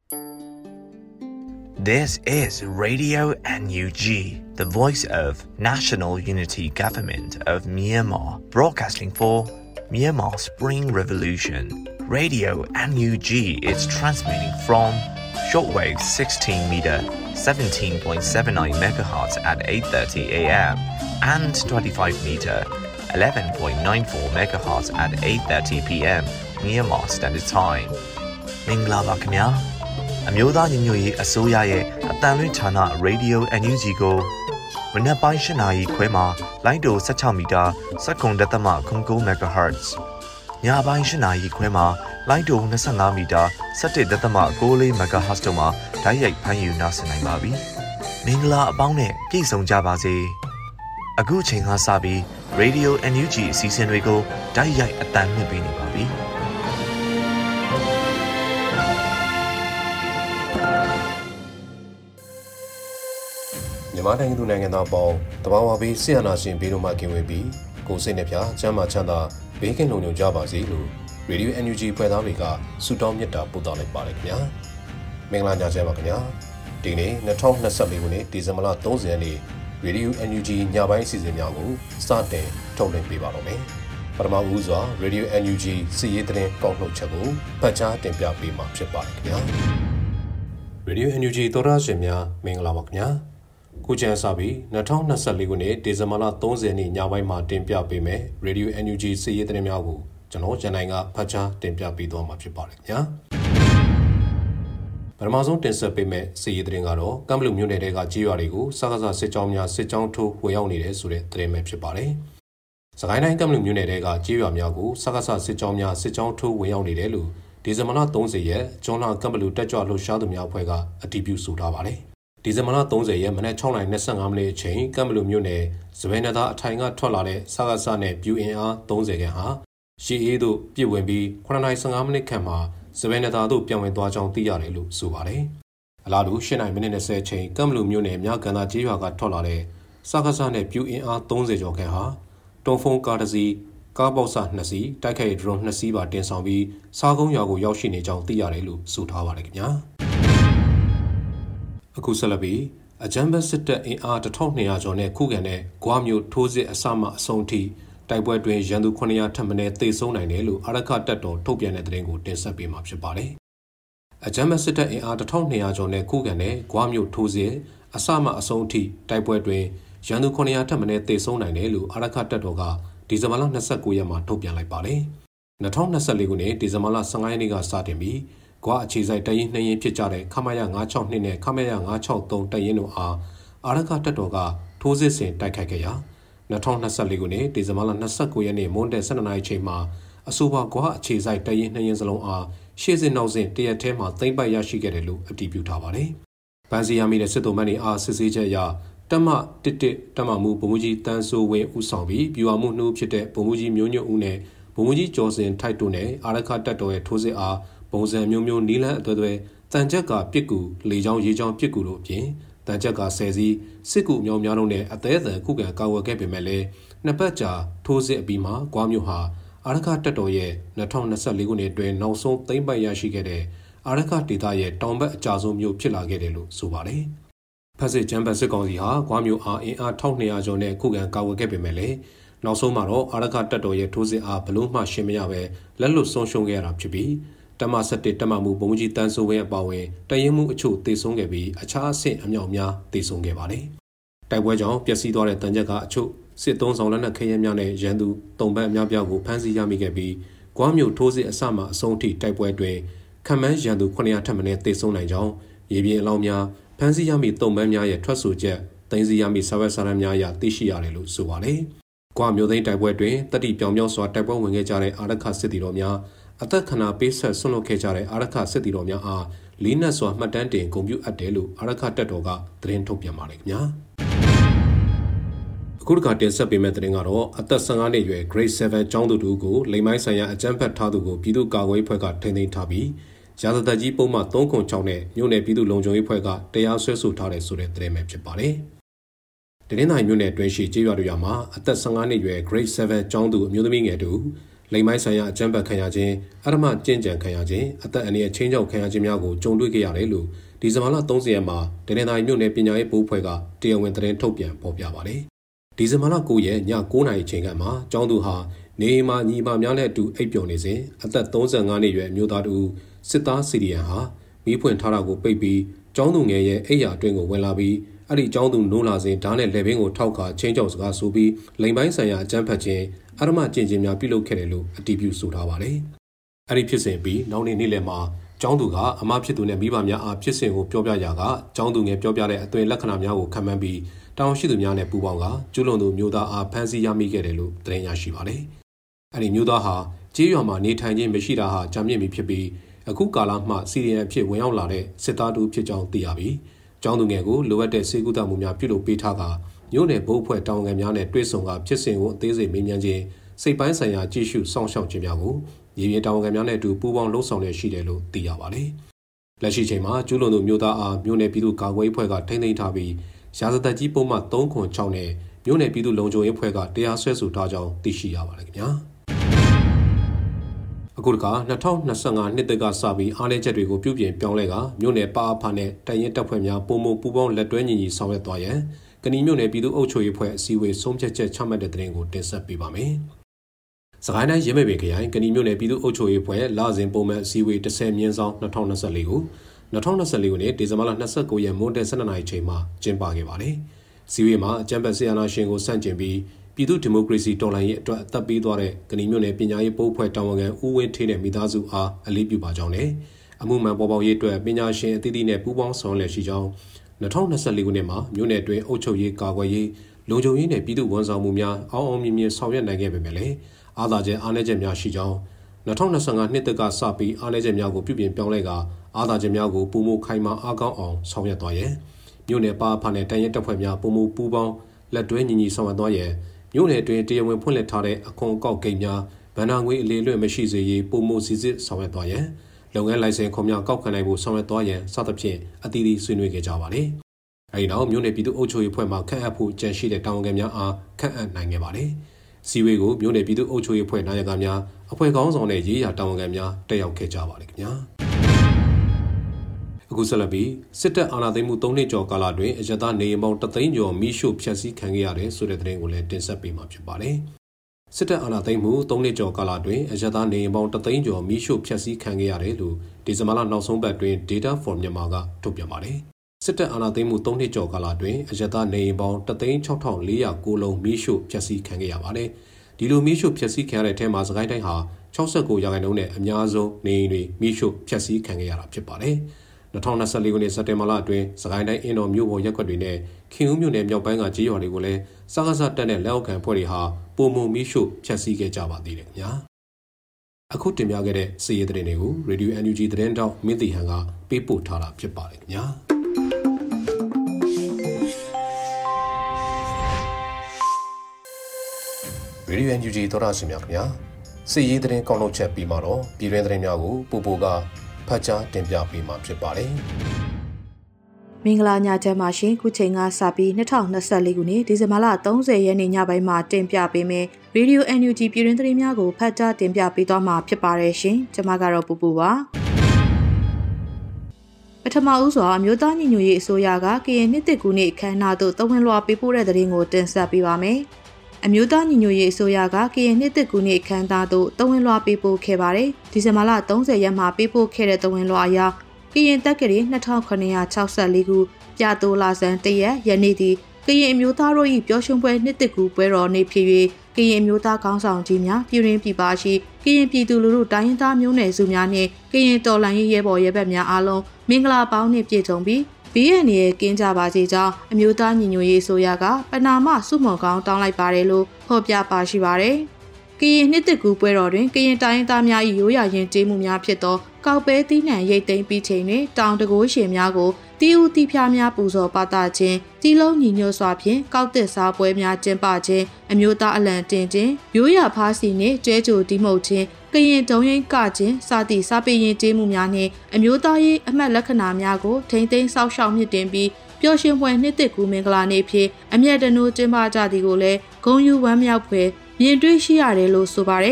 This is Radio NUG, the voice of National Unity Government of Myanmar, broadcasting for Myanmar Spring Revolution. Radio NUG is transmitting from shortwave 16 meter 17.79 MHz at 8:30 a.m. and 25 meter 11.94 MHz at 8:30 p.m. Myanmar Standard Time. မင်္ဂလာပါခင်ဗျာအမျိုးသားညီညွတ်ရေးအစိုးရရဲ့အတန်လွင့်ဌာန Radio NUG ကိုမနက်ပိုင်း8 နာရီခွဲမှာလိုင်းတို16မီတာ7.9 MHz ညပိုင်း8 နာရီခွဲမှာလိုင်းတို25မီတာ17.6 MHz တို့မှာဓာတ်ရိုက်ဖမ်းယူနိုင်နိုင်ပါပြီမင်္ဂလာအပေါင်းနဲ့ပြည့်စုံကြပါစေအခုချိန်ကစပြီး Radio NUG အစီအစဉ်တွေကိုဓာတ်ရိုက်အတန်လွှင့်ပေးနေပါပြီမြန်မာနိုင်ငံသူနိုင်ငံသားပေါင်းတဘာဝဘေးဆရာနာရှင်ဘေးတို့မှကင်းဝေးပြီးကိုယ်စိတ်နှပြချမ်းသာချမ်းသာဘေးကင်းလုံခြုံကြပါစေလို့ Radio NUG ဖွဲ့သားတွေကဆုတောင်းမေတ္တာပို့သလိုက်ပါတယ်ခင်ဗျာမင်္ဂလာညချမ်းပါခင်ဗျာဒီနေ့2024ခုနှစ်ဒီဇင်ဘာလ30ရက်နေ့ Radio NUG ညပိုင်းအစီအစဉ်များကိုစတင်ထုတ်လွှင့်ပေးပါတော့မယ်ပထမဦးစွာ Radio NUG စီရေးသတင်းကောက်နှုတ်ချက်ကိုဖတ်ကြားတင်ပြပေးမှာဖြစ်ပါတယ်ခင်ဗျာ Radio NUG သောရရှင်များမင်္ဂလာပါခင်ဗျာခုချိန်စပြီး2024ခုနှစ်ဒီဇင်ဘာလ30ရက်နေ့ညပိုင်းမှာတင်ပြပေးမယ် Radio NUG စီရေးသတင်းများကိုကျွန်တော်ရန်နိုင်ကဖတ်ကြားတင်ပြပေးသွားမှာဖြစ်ပါတယ်ခင်ဗျာပထမဆုံးတင်ဆက်ပေးမယ့်စီရေးသတင်းကတော့ကမ်ဘလူမြို့နယ်တဲကကြေးရွာတွေကိုစကားစားစစ်ကြောင်းများစစ်ကြောင်းထိုးဝင်ရောက်နေတဲ့ဆိုတဲ့သတင်းပဲဖြစ်ပါတယ်စကိုင်းတိုင်းကမ်ဘလူမြို့နယ်တဲကကြေးရွာများကိုစကားစားစစ်ကြောင်းများစစ်ကြောင်းထိုးဝင်ရောက်နေတယ်လို့ဒီဇင်ဘာလ30ရက်ကျွန်းလာကမ်ဘလူတက်ကြွလှုပ်ရှားသူများအဖွဲ့ကအတည်ပြုဆိုထားပါတယ်ဒီဇင်ဘာလ30ရက်မနက်6:25မိနစ်အချိန်ကမ်ဘလူမြို့နယ်စပယ်နသာအထိုင်ကထွက်လာတဲ့စကားစားနဲ့ပြူအင်အား30ခန့်ဟာရှေးအေးတို့ပြည့်ဝင်ပြီး9:15မိနစ်ခန့်မှာစပယ်နသာတို့ပြန်ဝင်သွားကြောင်းသိရတယ်လို့ဆိုပါတယ်။အလားတူ8:20မိနစ်အချိန်ကမ်ဘလူမြို့နယ်မြကန်သာကျေးရွာကထွက်လာတဲ့စကားစားနဲ့ပြူအင်အား30ကျော်ခန့်ဟာတွန်ဖုံကားတစ်စီးကားပေါက်ဆ2စီးတိုက်ခိုက်ဒရုန်း2စီးပါတင်ဆောင်ပြီးစားကုန်းရွာကိုရောက်ရှိနေကြောင်းသိရတယ်လို့ဆိုထားပါတယ်ခင်ဗျာ။အခုဆက်လက်ပြီးအကြမ်းဖက်စစ်တပ်အင်အား1200ကျော်နဲ့ခုခံတဲ့ဂွားမြို့ထိုးစစ်အစမှအဆုံးထိတိုက်ပွဲတွင်ရန်သူ900ထပ်မံသေဆုံးနိုင်တယ်လို့အာရခတပ်တော်ထုတ်ပြန်တဲ့သတင်းကိုတင်ဆက်ပေးမှာဖြစ်ပါတယ်။အကြမ်းဖက်စစ်တပ်အင်အား1200ကျော်နဲ့ခုခံတဲ့ဂွားမြို့ထိုးစစ်အစမှအဆုံးထိတိုက်ပွဲတွင်ရန်သူ900ထပ်မံသေဆုံးနိုင်တယ်လို့အာရခတပ်တော်ကဒီဇင်ဘာလ29ရက်မှာထုတ်ပြန်လိုက်ပါတယ်။2024ခုနှစ်ဒီဇင်ဘာလ15ရက်နေ့ကစတင်ပြီးဂွာအခြေစိုက်တပ်ရင်း2ရင်းဖြစ်ကြတဲ့ခမရ962နဲ့ခမရ963တပ်ရင်းတို့အားအာရခတပ်တော်ကထိုးစစ်ဆင်တိုက်ခိုက်ခဲ့ရာ2024ခုနှစ်ဒီဇင်ဘာလ29ရက်နေ့မွန်းတဲ့12နာရီချိန်မှာအဆိုပါဂွာအခြေစိုက်တပ်ရင်း2ရင်းစလုံးအားရှေ့စဉ်နောက်စဉ်တရက်ထဲမှာသိမ်းပိုက်ရရှိခဲ့တယ်လို့အတည်ပြုထားပါတယ်။ဗန်စီယာမီတဲ့စစ်တုံးမန်းတွေအားစစ်ဆေးချက်အရတပ်မ11တပ်မမှုဗိုလ်မှူးကြီးတန်းစိုးဝင်းဦးဆောင်ပြီးပြူဟာမှုနှုတ်ဖြစ်တဲ့ဗိုလ်မှူးကြီးမျိုးညွန့်ဦးနဲ့ဗိုလ်မှူးကြီးကျော်စင်ထိုက်တို့နဲ့အာရခတပ်တော်ရဲ့ထိုးစစ်အားပုံစံမျိုးမျိုးနီးလန်းအသွဲသွဲတန်ချက်ကပစ်ကူလေချောင်းရေချောင်းပစ်ကူတို့အပြင်တန်ချက်က10စီးစစ်ကူမြောင်များတို့နဲ့အသေးအံခုခံကာဝယ်ခဲ့ပေမဲ့လည်းနှစ်ပတ်ကြာထိုးစစ်အပြီးမှာဂွားမျိုးဟာအာရခတပ်တော်ရဲ့2024ခုနှစ်အတွင်းနောက်ဆုံးသိမ်းပိုက်ရရှိခဲ့တဲ့အာရခဒေသရဲ့တောင်ဘက်အကျဆုံးမျိုးဖြစ်လာခဲ့တယ်လို့ဆိုပါတယ်။ဖက်စစ်ချမ်းဘတ်စစ်ကောင်စီဟာဂွားမျိုးအားအင်အား1200ကျော်နဲ့ခုခံကာဝယ်ခဲ့ပေမဲ့လည်းနောက်ဆုံးမှာတော့အာရခတပ်တော်ရဲ့ထိုးစစ်အားဘလို့မှရှင်းမရပဲလက်လွတ်ဆုံးရှုံးခဲ့ရတာဖြစ်ပြီးတမ17တမမှုဗိုလ်မှူးကြီးတန်းစိုးဝင်းအပါအဝင်တရင်မှုအချို့တေဆုံးခဲ့ပြီးအခြားအဆင့်အမြောက်များတေဆုံးခဲ့ပါတယ်။တိုက်ပွဲကြောင့်ပျက်စီးသွားတဲ့တန်ချက်ကအချို့စစ်သုံးဆောင်လက်နက်ခဲယမ်းများနဲ့ရန်သူတုံဘက်အများပြားကိုဖမ်းဆီးရမိခဲ့ပြီးဂွားမြို့ထိုးစစ်အစမှအဆုံးထိတိုက်ပွဲတွင်ခံမှန်းရန်သူ900ထပ်မံတေဆုံးနိုင်ကြောင်းရေပြင်အလောင်းများဖမ်းဆီးရမိတုံဘက်များရဲ့ထွက်ဆိုချက်တင်စီရမိစာရွက်စာတမ်းများအရသိရှိရတယ်လို့ဆိုပါတယ်။ဂွားမြို့သိမ်းတိုက်ပွဲတွင်တတိပြောင်ပြောင်စွာတိုက်ပွဲဝင်ခဲ့ကြတဲ့အာရခစစ်တီတော်များအသက်ခဏပေးဆက်ဆွန့်လွတ်ခဲ့ကြတဲ့အာရခစစ်တီတော်များအားလေးနက်စွာမှတ်တမ်းတင်ဂုဏ်ပြုအပ်တယ်လို့အာရခတပ်တော်ကသတင်းထုတ်ပြန်ပါတယ်ခင်ဗျာအခုတစ်ခါတင်ဆက်ပေးမယ့်သတင်းကတော့အသက်15နှစ်အရွယ် Grade 7ကျောင်းသူတို့ကိုလိမ်မိုင်းဆိုင်ရာအကြမ်းဖက်ထားသူကိုပြည်သူ့ကာကွယ်ရေးအဖွဲ့ကထိန်းသိမ်းထားပြီးရာဇသက်ကြီးပုံမှန်306နဲ့မြို့နယ်ပြည်သူ့လုံခြုံရေးအဖွဲ့ကတရားစွဲဆိုထားတယ်ဆိုတဲ့သတင်းပဲဖြစ်ပါတယ်တနင်္သာရီမြို့နယ်အတွင်းရှိကျေးရွာတွေမှာအသက်15နှစ်အရွယ် Grade 7ကျောင်းသူအမျိုးသမီးငယ်တို့လိမ်မိုင်းဆိုင်ရာအကြမ်းဖက်ခံရခြင်းအရမကျင့်ကြံခံရခြင်းအသက်အန္တရာယ်ချင်းချောက်ခံရခြင်းများကိုကြုံတွေ့ခဲ့ရတယ်လို့ဒီဇင်ဘာလ30ရက်မှာဒနေသာရီမြို့နယ်ပညာရေးဘိုးဖွဲ့ကတရားဝင်သတင်းထုတ်ပြန်ဖော်ပြပါတယ်။ဒီဇင်ဘာလ9ရက်ည9:00နာရီချိန်ခန့်မှာကျောင်းသူဟာနေအိမ်မှာညီမများနဲ့အတူအိပ်ပျော်နေစဉ်အသက်35နှစ်အရွယ်မျိုးသားတူစစ်သားစီရီယန်ဟာမီးဖွင့်ထားတာကိုပိတ်ပြီးကျောင်းသူငယ်ရဲ့အိယာအတွင်းကိုဝင်လာပြီးအဲ့ဒီကျောင်းသူနိုးလာစဉ်ဓာတ်နဲ့လက်ဘင်းကိုထောက်ခါချင်းချောက်စကားဆိုပြီးလိမ်ပိုင်းဆိုင်ရာအကြမ်းဖက်ခြင်းအရမကျင့်ခြင်းများပြုလုပ်ခဲ့တယ်လို့အတည်ပြုဆိုထားပါတယ်။အဲ့ဒီဖြစ်စဉ်ပြီးနောက်နေ့နေ့လယ်မှာကျောင်းသူကအမဖြစ်သူနဲ့မိဘများအားဖြစ်စဉ်ကိုပြောပြရာကကျောင်းသူငယ်ပြောပြတဲ့အသွင်လက္ခဏာများကိုခံမှန်းပြီးတောင်ရှိသူများနဲ့ပူးပေါင်းကကျူးလွန်သူမျိုးသားအားဖမ်းဆီးရမိခဲ့တယ်လို့သတင်းရရှိပါတယ်။အဲ့ဒီမျိုးသားဟာကြေးရွာမှာနေထိုင်ခြင်းမရှိတာဟာကြာမြင့်ပြီဖြစ်ပြီးအခုကာလမှစီရီယန်ဖြစ်ဝင်ရောက်လာတဲ့စစ်သားတူဖြစ်ကြောင်းသိရပြီးကျောင်းသူငယ်ကိုလိုအပ်တဲ့စေကူတာမှုများပြုလုပ်ပေးထားကမြို့နယ်ဘိုးဖွဲ့တောင်ငယ်များနဲ့တွဲဆုံကဖြစ်စဉ်ကိုအသေးစိတ်မေးမြန်းခြင်းစိတ်ပိုင်းဆိုင်ရာကြည့်ရှုစောင့်ရှောက်ခြင်းများကိုရည်ရည်တောင်ငယ်များနဲ့အတူပူးပေါင်းလှုပ်ဆောင်ရရှိတယ်လို့သိရပါတယ်။လက်ရှိချိန်မှာကျူးလွန်သူမျိုးသားအားမြို့နယ်ပြည်သူ့ကာကွယ်ရေးဖွဲ့ကထိန်းသိမ်းထားပြီးရာဇသက်ကြီးပုံမှန်306နဲ့မြို့နယ်ပြည်သူ့လုံခြုံရေးဖွဲ့ကတရားစွဲဆိုထားကြောင်းသိရှိရပါတယ်ခင်ဗျာ။အခုတခါ2025နှစ်တက်ကစပြီးအားနည်းချက်တွေကိုပြုပြင်ပြောင်းလဲကမြို့နယ်ပါအဖာနဲ့တိုင်ရင်တပ်ဖွဲ့များပုံမပူပေါင်းလက်တွဲညီညီဆောင်ရွက်သွားရန်ကဏီမြို့နယ်ပြည်သူ့အုပ်ချုပ်ရေးဖွဲ့အစည်းအဝေးဆုံးဖြတ်ချက်ချမှတ်တဲ့သတင်းကိုတင်ဆက်ပေးပါမယ်။စကိုင်းတိုင်းရင်းမဲပင်ခရိုင်ကဏီမြို့နယ်ပြည်သူ့အုပ်ချုပ်ရေးဖွဲ့လစဉ်ပုံမှန်အစည်းအဝေး10/2024ကို2024ခုနှစ်ဒီဇင်ဘာလ29ရက်မွန်းတည့်12နာရီချိန်မှာကျင်းပခဲ့ပါတယ်။စည်းဝေးမှာအကြမ်းဖက်ဆီးအာဏာရှင်ကိုဆန့်ကျင်ပြီးပြည်သူ့ဒီမိုကရေစီတော်လှန်ရေးအတွက်အသက်ပေးသွားတဲ့ကဏီမြို့နယ်ပညာရေးဘိုးဖွဲ့တာဝန်ခံဦးဝင်းထေးနဲ့မိသားစုအားအလေးပြုပါကြောင်းနဲ့အမှုမှန်ပေါ်ပေါက်ရေးအတွက်ပညာရှင်အသီးသီးနဲ့ပူးပေါင်းဆောင်ရွက်ရှိကြောင်း2024ခုနှစ်မှာမြို့နယ်တွင်အုပ်ချုပ်ရေးကာကွယ်ရေးလုံခြုံရေးနဲ့ပြည်သူ့ဝန်ဆောင်မှုများအောင်မြင်မြင်ဆောင်ရွက်နိုင်ခဲ့ပေမဲ့လည်းအားသာချက်အားနည်းချက်များရှိကြောင်း2025နှစ်တက်ကစပြီးအားနည်းချက်များကိုပြုပြင်ပြောင်းလဲကအားသာချက်များကိုပုံမှုခိုင်မာအားကောင်းအောင်ဆောင်ရွက်သွားရန်မြို့နယ်ပါအဖာနဲ့တိုင်ရင်တပ်ဖွဲ့များပုံမှုပူးပေါင်းလက်တွဲညီညီဆောင်ရွက်သွားရန်မြို့နယ်တွင်တရားဝင်ဖွင့်လှစ်ထားတဲ့အခွန်အကောက်ဂိတ်များဗန္ဒာငွေအလေလွင့်မရှိစေရေးပုံမှုစီစစ်ဆောင်ရွက်သွားရန်လုပ်ငန်းလိုင်စင်ခွန်များကောက်ခံနိုင်ဖို့ဆောင်ရွက်သွားရန်စသဖြင့်အသီးသီးဆွေးနွေးခဲ့ကြပါတယ်။အဲဒီနောက်မြို့နယ်ပြည်သူ့အုပ်ချုပ်ရေးဖွဲ့မှခန့်အပ်ဖို့ကြံရှိတဲ့တာဝန်ခံများအားခန့်အပ်နိုင်ခဲ့ပါတယ်။စီဝေးကိုမြို့နယ်ပြည်သူ့အုပ်ချုပ်ရေးဖွဲ့နာယကများအဖွဲ့ခေါင်းဆောင်နဲ့ရေးရာတာဝန်ခံများတက်ရောက်ခဲ့ကြပါတယ်ခင်ဗျာ။အခုဆက်လက်ပြီးစစ်တပ်အာဏာသိမ်းမှု3နှစ်ကျော်ကာလတွင်အရသာနေအိမ်ပေါင်း3သိန်းကျော်မိရှို့ဖျက်ဆီးခံခဲ့ရတယ်ဆိုတဲ့သတင်းကိုလည်းတင်ဆက်ပေးမှာဖြစ်ပါတယ်။စစ်တပ်အာဏာသိမ်းမှု3နှစ်ကျော်ကာလတွင်အရသာနေအိမ်ပေါင်း3သိန်းကျော်မိရှို့ဖျက်ဆီးခံခဲ့ရတယ်လို့ဒီဇင်ဘာလနောက်ဆုံးပတ်တွင် Data for Myanmar ကထုတ်ပြန်ပါတယ်။စစ်တပ်အာဏာသိမ်းမှု3နှစ်ကျော်ကာလတွင်အရသာနေအိမ်ပေါင်း1,6,409 လုံးမိရှို့ဖျက်ဆီးခံခဲ့ရပါတယ်။ဒီလိုမိရှို့ဖျက်ဆီးခံရတဲ့အထက်မှာစကိုင်းတိုင်းဟာ69%နဲ့အများဆုံးနေအိမ်တွေမိရှို့ဖျက်ဆီးခံခဲ့ရတာဖြစ်ပါတယ်။2024ခုနှစ်စက်တင်ဘာလအတွင်းစကိုင်းတိုင်းအင်းတော်မြို့ပေါ်ရပ်ကွက်တွေနဲ့ခင်ဦးမြို့နယ်မြောက်ပိုင်းကကြေးရွာတွေကိုလည်းစကားစတက်တဲ့လက်အောက်ခံဖွဲ့တွေဟာပုံမှုမိရှို့ဖျက်ဆီးခဲ့ကြပါသေးတယ်ခင်ဗျာအခုတင်ပြခဲ့တဲ့စီးရဲသတင်းတွေကို Radio NUG သတင်းတောက်မင်းတီဟန်ကပေးပို့ထားတာဖြစ်ပါတယ်ခင်ဗျာRadio NUG သောတာရှင်များခင်ဗျာစီးရဲသတင်းကောက်နှုတ်ချက်ပြီးမှတော့ပြည်တွင်းသတင်းများကိုပို့ပို့ကဖတ်ကြားတင်ပြပေးမှာဖြစ်ပါတယ်။မင်္ဂလာညချမ်းပါရှင်ခုချိန်ကစပြီး2024ခုနှစ်ဒီဇင်ဘာလ30ရက်နေ့ညပိုင်းမှာတင်ပြပေးမယ်။ Radio NUG ပြည်တွင်းသတင်းများကိုဖတ်ကြားတင်ပြပေးသွားမှာဖြစ်ပါတယ်ရှင်။ကျွန်မကတော့ပူပူပါ။ပထမဦးစွာအမျိုးသားညီညွတ်ရေးအစိုးရကကရင်နှစ်သစ်ကူးနေ့အခမ်းအနားသို့တဝန်လွှာပေးပို့တဲ့သတင်းကိုတင်ဆက်ပေးပါမယ်။အမျိုးသားညီညွတ်ရေးအစိုးရကကရင်နှစ်သစ်ကူးနေ့အခမ်းအနားသို့တဝန်လွှာပေးပို့ခဲ့ပါတယ်။ဒီဇင်ဘာလ30ရက်မှာပေးပို့ခဲ့တဲ့တဝန်လွှာအရကရင်တက္ကရာ2964ခုပြတိုးလာဆန်းတရက်ယနေ့သည်ကရင်အမျိုးသားတို့၏ပျော်ရွှင်ပွဲနှစ်သစ်ကူးပွဲတော်နေ့ဖြစ်၍ကရင်အမျိုးသားခေါင်းဆောင်ကြီးများပြည်တွင်းပြည်ပရှိကရင်ပြည်သူလူထုတိုင်းရင်းသားမျိုးနွယ်စုများနှင့်ကရင်တော်လှန်ရေးရဲဘော်ရဲဘက်များအားလုံးမင်္ဂလာပေါင်းနှင့်ပြည့်စုံပြီးဘေးရန်ရဲ့ကင်းကြပါစေကြောင်းအမျိုးသားညီညွတ်ရေးအစိုးရကပဏာမဆုမွန်ကောင်းတောင်းလိုက်ပါတယ်လို့ဖော်ပြပါရှိပါတယ်။ကရင်နှစ်သစ်ကူးပွဲတော်တွင်ကရင်တိုင်းရင်းသားများ၏ရိုးရာယဉ်ကျေးမှုများဖြစ်သောကောက်ပဲသီးနှံရိတ်သိမ်းပြီးချိန်တွင်တောင်တကိုးရှင်များကိုတီဦးတီဖျားများပူဇော်ပါသခြင်းတီလုံးညီညွတ်စွာဖြင့်ကောက်တစ်စားပွဲများကျင်းပခြင်းအမျိုးသားအလံတင်ခြင်းရိုးရာဖားစီနှင့်ကျဲကြိုတီးမှုတ်ခြင်းကရင်တုံးရင်ကခြင်းစသည့်စားပင်ရင်ကျေးမှုများနှင့်အမျိုးသားရေးအမှတ်လက္ခဏာများကိုထိမ့်သိမ်းစောင့်ရှောက်မြင့်တင်ပြီးပျော်ရွှင်ပွဲနှစ်သစ်ကူးမင်္ဂလာနေ့ဖြင့်အမျက်တနိုးကျင်းပကြသည်ကိုလည်းဂုဏ်ယူဝမ်းမြောက်ဖွယ်မြင်တွေ့ရှိရတယ်လို့ဆိုပါတယ်။ပ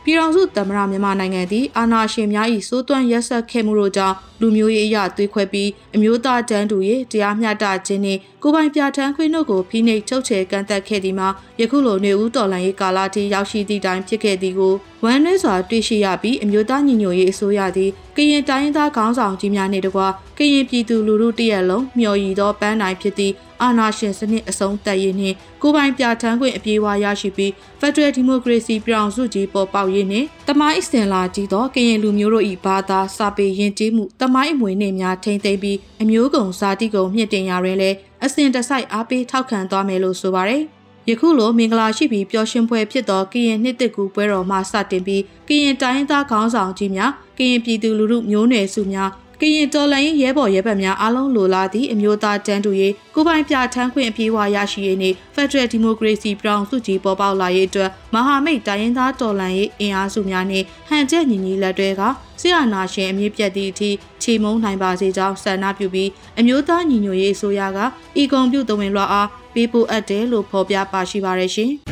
ပြည်ထောင်စုသမ္မတမြန်မာနိုင်ငံသည်အာဏာရှင်များ၏စိုးသွမ်းရက်စက်ခဲ့မှုတို့ကြောင့်လူမျိုးရေးအရာသွေးခွဲပြီးအမျိုးသားတန်းတူရေးတရားမျှတခြင်းနှင့်ကိုယ်ပိုင်ပြဋ္ဌာန်းခွင့်တို့ကိုဖိနှိပ်ချုပ်ချယ်ကန့်သတ်ခဲ့သည်မှာယခုလိုနေဦးတော်လှန်ရေးကာလထိရောက်ရှိသည့်တိုင်ဖြစ်ခဲ့သည်ကိုဝမ်းနည်းစွာတွေ့ရှိရပြီးအမျိုးသားညီညွတ်ရေးအစိုးရသည်ကရင်တိုင်းရင်းသားခေါင်းဆောင်ကြီးများနှင့်တကွကရင်ပြည်သူလူထုတရက်လုံးမျှော်ရည်သောပန်းတိုင်ဖြစ်သည့်အာဏာရှင်စနစ်အဆုံးသတ်ရေးနှင့်ကိုယ်ပိုင်ပြဋ္ဌာန်းခွင့်အပြည့်အဝရရှိပြီးဖက်ဒရယ်ဒီမိုကရေစီပြည်ထောင်စုကြီးပေါ်ပေါက်ရေးနှင့်တမိုင်းအစဉ်လာကြီးသောကရင်လူမျိုးတို့၏ဘာသာစာပေယဉ်ကျေးမှုတမိုင်းအမွေနှင့်များထိန်းသိမ်းပြီးအမျိုးကုံဇာတိကုံမြင့်တင်ရာတွင်လည်းအစဉ်တစိုက်အားပေးထောက်ခံသွားမယ်လို့ဆိုပါတယ်။ယခုလိုမင်္ဂလာရှိပြီးပျော်ရွှင်ပွဲဖြစ်သောကရင်နှစ်သစ်ကူပွဲတော်မှစတင်ပြီးကရင်တိုင်းသားခေါင်းဆောင်ကြီးများကရင်ပြည်သူလူထုမျိုးနွယ်စုများကရင်တော်လှန်ရေးရဲဘော်ရဲဘက်များအားလုံးလိုလားသည့်အမျိုးသားတန်းတူရေးကိုယ်ပိုင်ပြဋ္ဌာန်းခွင့်အပြည့်အဝရရှိရေးနှင့်ဖက်ဒရယ်ဒီမိုကရေစီပြည်ထောင်စုကြီးပေါ်ပေါက်လာရေးအတွက်မဟာမိတ်တိုင်းရင်းသားတော်လှန်ရေးအင်အားစုများနှင့်ဟန်ချက်ညီညီလက်တွဲကဆရာနာရှင်အမြင့်ပြတ်သည့်အထိချေမှုန်းနိုင်ပါစေကြောင်းဆန္ဒပြုပြီးအမျိုးသားညီညွတ်ရေးအစိုးရကဤကွန်ပျူတာဝင်လွှာအားပေးပို့အပ်တယ်လို့ဖော်ပြပါရှိပါရရှင်။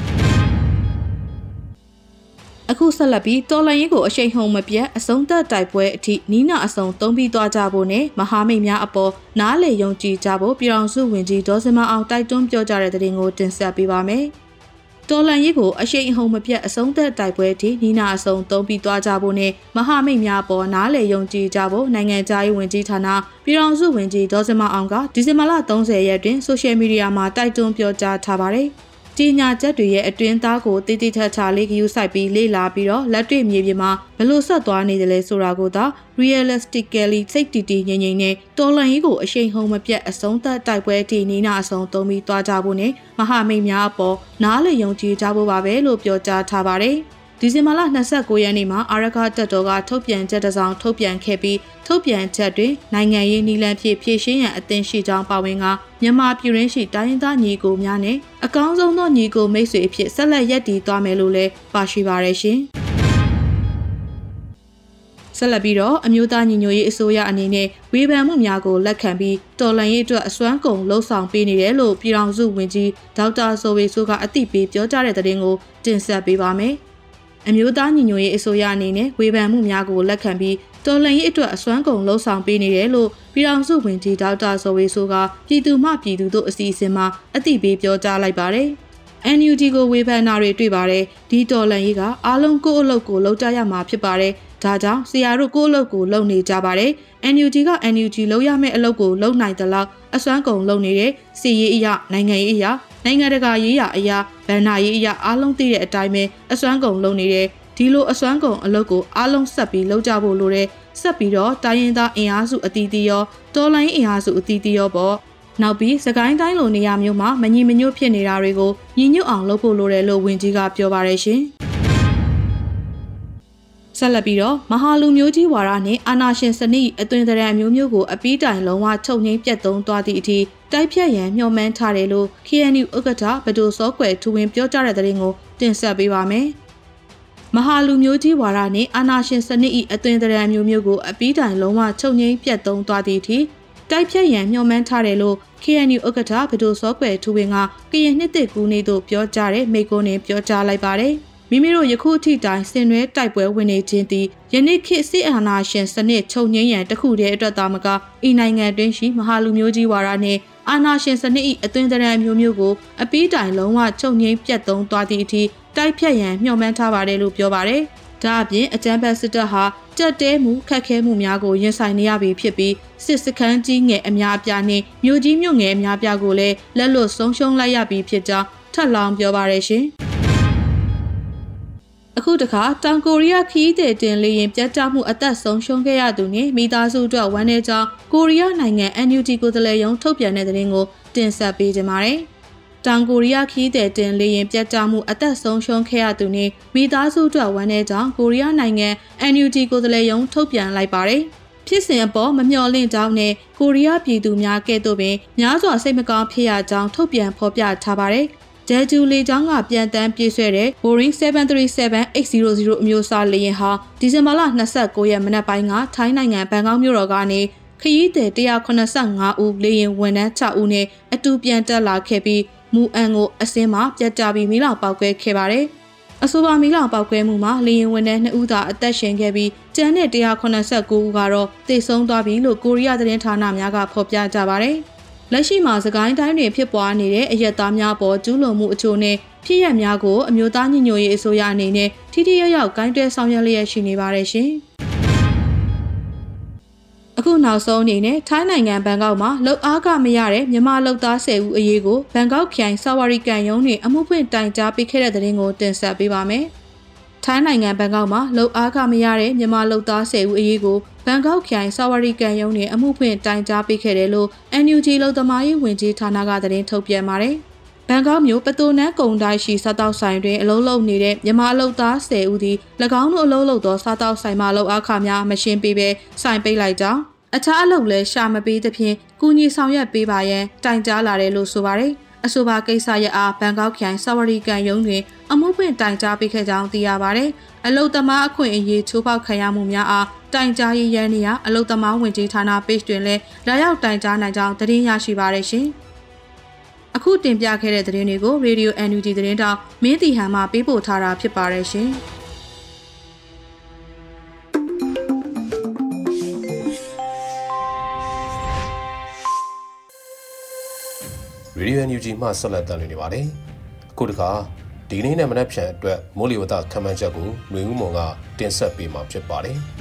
အခုဆက်လက်ပြီးတော်လှန်ရေးကိုအရှိန်ဟုန်မပြတ်အဆုံးသတ်တိုက်ပွဲအထိနီးနာအဆုံးသုံးပြီးသွားကြဖို့နဲ့မဟာမိတ်များအပေါ်နားလေယုံကြည်ကြဖို့ပြည်ထောင်စုဝန်ကြီးဒေါ်စမအောင်တိုက်တွန်းပြောကြားတဲ့တဲ့တင်ကိုတင်ဆက်ပေးပါမယ်။တော်လှန်ရေးကိုအရှိန်အဟုန်မပြတ်အဆုံးသတ်တိုက်ပွဲအထိနီးနာအဆုံးသုံးပြီးသွားကြဖို့နဲ့မဟာမိတ်များအပေါ်နားလေယုံကြည်ကြဖို့နိုင်ငံခြားရေးဝန်ကြီးဌာနပြည်ထောင်စုဝန်ကြီးဒေါ်စမအောင်ကဒီဇင်ဘာလ30ရက်တွင်ဆိုရှယ်မီဒီယာမှာတိုက်တွန်းပြောကြားထားပါတယ်။ကြီးညာချက်တွေရဲ့အတွင်းသားကိုတည်တည်ထထလေးဂယူဆိုင်ပြီးလေ့လာပြီးတော့လက်တွေ့မြေပြင်မှာဘလို့ဆက်သွားနေတယ်လဲဆိုတာကိုသာ realistically စိတ်တည်တည်ငြိမ်ငြိမ်နဲ့တော်လှန်ရေးကိုအရှိန်ဟုန်မပြတ်အဆုံးသတ်တိုက်ပွဲတည်နေနာအဆုံးသုံးပြီးသွားကြဖို့နဲ့မဟာမိတ်များအပေါ်နားလေယုံကြည်ကြဖို့ပါပဲလို့ပြောကြားထားပါတယ်ဒီဇင်ဘာလ29ရက်နေ့မှာအာရခတပ်တော်ကထုတ်ပြန်ချက်တစ်စောင်ထုတ်ပြန်ခဲ့ပြီးထုတ်ပြန်ချက်တွင်နိုင်ငံရေးနည်းလမ်းဖြင့်ဖြည့်ရှင်းရန်အသင့်ရှိကြောင်းပါဝင်ကမြန်မာပြည်ရင်းရှိတိုင်းရင်းသားညီကိုများနဲ့အကောင်းဆုံးသောညီကိုမိတ်ဆွေအဖြစ်ဆက်လက်ရပ်တည်သွားမယ်လို့လည်းပါရှိပါရရှင်။ဆက်လက်ပြီးတော့အမျိုးသားညီညွတ်ရေးအစိုးရအနေနဲ့ဝေဖန်မှုများကိုလက်ခံပြီးတော်လှန်ရေးအတွက်အစွမ်းကုန်လှုံ့ဆော်ပေးနေတယ်လို့ပြည်ထောင်စုဝန်ကြီးဒေါက်တာဇော်ဝေဆိုးကအသိပေးပြောကြားတဲ့သတင်းကိုတင်ဆက်ပေးပါမယ်။အမျိုးသားညီညွတ်ရေးအစိုးရအနေနဲ့ဝေဖန်မှုများကိုလက်ခံပြီးတော်လှန်ရေးအတွက်အစွမ်းကုန်လှုံ့ဆော်ပေးနေတယ်လို့ပြည်ထောင်စုဝန်ကြီးဒေါက်တာဇော်ဝေဆိုးကပြည်သူမှပြည်သူတို့အစီအစဉ်မှာအသိပေးပြောကြားလိုက်ပါတယ်။ NUG ကိုဝေဖန်တာတွေတွေ့ပါတယ်။ဒီတော်လှန်ရေးကအားလုံးကိုယ့်အလုပ်ကိုလုပ်ကြရမှာဖြစ်ပါတယ်။ဒါကြောင့်ဆရာတို့ကိုယ့်အလုပ်ကိုလုပ်နေကြပါတယ်။ NUG က NUG လုပ်ရမယ့်အလုပ်ကိုလုပ်နိုင်သလောက်အစွမ်းကုန်လုပ်နေတဲ့စီရေးအရာနိုင်ငံရေးအရာနိုင်ငံတကာရေးရာအရာဗန္ဒာရေးအရာအားလုံးသိတဲ့အတိုင်းပဲအစွမ်းကုန်လုပ်နေတဲ့ဒီလိုအစွမ်းကုန်အလုပ်ကိုအားလုံးဆက်ပြီးလုပ်ကြဖို့လိုတဲ့ဆက်ပြီးတော့တိုင်းရင်းသားအင်အားစုအသီးသီးရောတော်လှန်ရေးအင်အားစုအသီးသီးရောပေါ့နောက်ပြီးစကိုင်းတိုင်းလိုနေရာမျိုးမှာမညီမညွတ်ဖြစ်နေတာတွေကိုညီညွတ်အောင်လုပ်ဖို့လိုတယ်လို့ဝန်ကြီးကပြောပါရရှင်။ဆက်လက်ပြီးတော့မဟာလူမျိုးကြီးဝါဒနဲ့အာဏာရှင်စနစ်အသွင်သဏ္ဍာန်မျိုးမျိုးကိုအပီးတိုင်လုံးဝချုပ်ငိမ့်ပြတ်သုံးသွားသည့်အထိတိုက်ဖြတ်ရန်မျှော်မှန်းထားတယ်လို့ KNU ဥက္ကဋ္ဌဘဒိုစောကွယ်ထူဝင်ပြောကြားတဲ့သတင်းကိုတင်ဆက်ပေးပါမယ်။မဟာလူမျိုးကြီးဝါဒနဲ့အာဏာရှင်စနစ်၏အသွင်သဏ္ဍာန်မျိုးမျိုးကိုအပီးတိုင်လုံးဝချုပ်ငိမ့်ပြတ်သုံးသွားသည့်အထိတိုက်ဖြတ်ရန်မျှော်မှန်းထားတယ်လို့ KNU ဥက္ကဋ္ဌဘဒိုစောကွယ်ထူဝင်ကကရင်နှစ်သစ်ကူးနေ့သို့ပြောကြားတဲ့မိန့်ခွန်းနဲ့ပြောကြားလိုက်ပါတယ်။မိမိတို့ယခုအထိတိုင်ဆင်နွှဲတိုက်ပွဲဝင်နေခြင်းသည်ယနေ့ခေတ်စစ်အာဏာရှင်စနစ်ချုပ်ငြိမ်းရန်တခုတည်းအတွက်သာမကဤနိုင်ငံတွင်ရှိမဟာလူမျိုးကြီးဝါဒနှင့်အာဏာရှင်စနစ်၏အသွင်သဏ္ဍာန်မျိုးမျိုးကိုအပီးတိုင်လုံးဝချုပ်ငြိမ်းပြတ်သုံးသွားသည့်အထိတိုက်ဖြတ်ရန်မျှော်မှန်းထားပါတယ်လို့ပြောပါတယ်။ဒါအပြင်အကြမ်းဖက်စစ်တပ်ဟာကြက်တဲမှုခက်ခဲမှုများကိုရင်ဆိုင်နေရပြီဖြစ်ပြီးစစ်စခန်းကြီးငယ်အများအပြားနှင့်မြို့ကြီးမြို့ငယ်အများပြားကိုလည်းလက်လွတ်ဆုံးရှုံးလိုက်ရပြီဖြစ်ကြောင်းထပ်လောင်းပြောပါရရှင်။အခုတခါတောင်ကိုရီးယားခရီးသည်တင်လေယာဉ်ပြတ်တောက်မှုအသက်ဆုံးရှုံးခဲ့ရသူနှင့်မိသားစုအတွက်ဝမ်းနည်းကြောင်းကိုရီးယားနိုင်ငံ NUG ကိုယ်စားလှယ်ရုံးထုတ်ပြန်တဲ့သတင်းကိုတင်ဆက်ပေးကြပါမယ်။တောင်ကိုရီးယားခရီးသည်တင်လေယာဉ်ပြတ်တောက်မှုအသက်ဆုံးရှုံးခဲ့ရသူနှင့်မိသားစုအတွက်ဝမ်းနည်းကြောင်းကိုရီးယားနိုင်ငံ NUG ကိုယ်စားလှယ်ရုံးထုတ်ပြန်လိုက်ပါတယ်။ဖြစ်စဉ်အပေါ်မမျှော်လင့်ကြောင်းနဲ့ကိုရီးယားပြည်သူများကဲ့သို့ပင်များစွာစိတ်မကောင်းဖြစ်ရကြောင်းထုတ်ပြန်ဖော်ပြထားပါတယ်။ဂျဲဂျူလေကြောင်းကပြန်တန်းပြေးဆွဲတဲ့ Boeing 737-800 အမျိုးအစားလေယာဉ်ဟာဒီဇင်ဘာလ29ရက်မနက်ပိုင်းကထိုင်းနိုင်ငံဘန်ကောက်မြို့တော်ကနေခရီးသည်185ဦးလေယာဉ်ဝန်ထမ်း6ဦးနဲ့အတူပြန်တက်လာခဲ့ပြီးမူအန်ကိုအစင်းမှာပြတ်ကျပြီးမီးလောင်ပေါက်ကွဲခဲ့ပါတယ်။အဆိုပါမီလောင်ပောက်ကွဲမှုမှာလေယာဉ်ဝန်ထမ်း2ဦးသာအသက်ရှင်ခဲ့ပြီးကျန်တဲ့189ဦးကတော့သေဆုံးသွားပြီလို့ကိုရီးယားသတင်းဌာနများကဖော်ပြကြပါတယ်။လက်ရှိမှာစကိုင်းတိုင်းတွင်ဖြစ်ပွားနေတဲ့အရက်သားများပေါ်ကျူးလွန်မှုအချို့နဲ့ဖြစ်ရပ်များကိုအမျိုးသားညီညွတ်ရေးအစိုးရအနေနဲ့ထိထိရောက်ရောက်ကိုင်တွယ်ဆောင်ရွက်လျက်ရှိနေပါတယ်ရှင်။အခုနောက်ဆုံးအနေနဲ့ထိုင်းနိုင်ငံဘန်ကောက်မှာလှုပ်အားကမရတဲ့မြန်မာလှုပ်သား10ဦးအရေးကိုဘန်ကောက်ခရိုင်ဆာဝါရီကန်ယုံတွင်အမှုဖွင့်တိုင်ကြားပေးခဲ့တဲ့တဲ့ရင်ကိုတင်ဆက်ပေးပါမယ်။ထိုင်းနိုင်ငံဘန်ကောက်မှာလှုပ်အားကမရတဲ့မြန်မာလှုပ်သား10ဦးအရေးကိုဘန်ကောက်ခရိုင်ဆာဝါရီကန်ယုံတွင်အမှုဖွင့်တိုင်ကြားပေးခဲ့တယ်လို့ NUG လှုပ်သမားရေးဝန်ကြီးဌာနကသတင်းထုတ်ပြန်ပါတယ်။ဘန်ကောက်မြို့ပတိုနန်းကုံတိုင်းရှိစားတောက်ဆိုင်တွင်အလုံးလုံးနေတဲ့မြန်မာလှုပ်သား10ဦးသည်၎င်းတို့အလုံးလုံးသောစားတောက်ဆိုင်မှလှုပ်အားခများမရှင်းပေးဘဲဆိုင်ပိတ်လိုက်ကြောင်းအခြားအလုပ်လည်းရှာမပေးသဖြင့်ကူညီဆောင်ရွက်ပေးပါရန်တိုင်ကြားလာတယ်လို့ဆိုပါတယ်။အဆိုပါကိစ္စရပ်အားဘန်ကောက်ခရိုင်ဆာဝရီကန်ယုံတွင်အမှုဖွင့်တိုင်ကြားပေးခဲ့ကြောင်းသိရပါတယ်။အလုပ်သမားအခွင့်အရေးချိုးဖောက်ခံရမှုများအားတိုင်ကြားရေးရန်နေရအလုပ်သမားဝင်ကြီးဌာန page တွင်လည်းလာရောက်တိုင်ကြားနိုင်ကြောင်းသတင်းရရှိပါရရှင်။အခုတင်ပြခဲ့တဲ့သတင်းတွေကို Radio NUG သတင်းတောက်မင်းတီဟန်မှပေးပို့ထားတာဖြစ်ပါတယ်ရှင်။ Radio NUG မှဆက်လက်တင်နေပါတယ်။အခုတခါဒီနေ့နဲ့မနက်ဖြန်အတွက်မိုးလေဝသခန့်မှန်းချက်ကိုຫນွေဦးမွန်ကတင်ဆက်ပေးမှာဖြစ်ပါတယ်။